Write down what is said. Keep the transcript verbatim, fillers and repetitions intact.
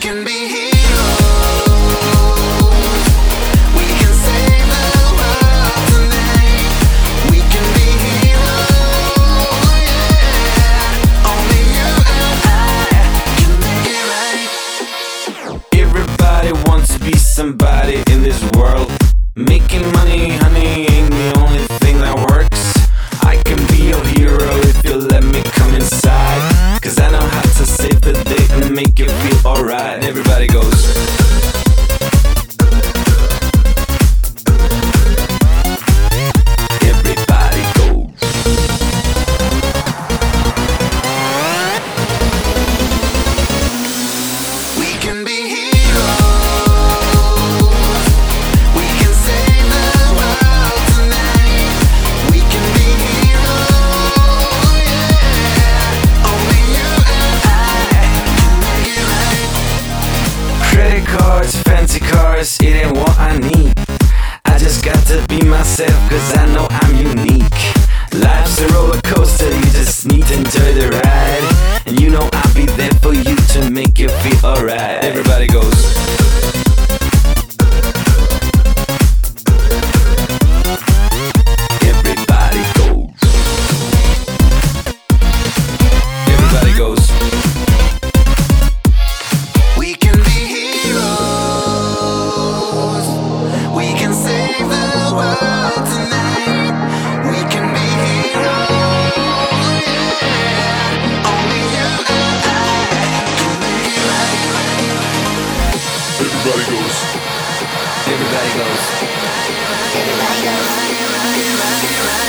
can be heroes. We can save the world tonight. We can be heroes, yeah. Only you and I can make it right. Everybody wants to be somebody in this world. Making money, honey, ain't the only thing that works. I can be your hero if you let me come inside. Cause I know how to save the day and make you feel alright. Everybody goes. Everybody goes. We can be heroes. We can save the world tonight. We can be heroes, yeah. Only you and I can make it right. Credit cards, fancy cars, it ain't what I need. I just got to be myself cause I know I'm unique. Life's a roller coaster, you just need to enjoy the ride. And you know I'll be there for you to make you feel alright. Everybody goes. Everybody goes. Everybody goes. We can be heroes. We can save the world tonight. We can be heroes, yeah. Only you and I can make it right. Everybody goes. Everybody goes. Everybody goes. Everybody goes.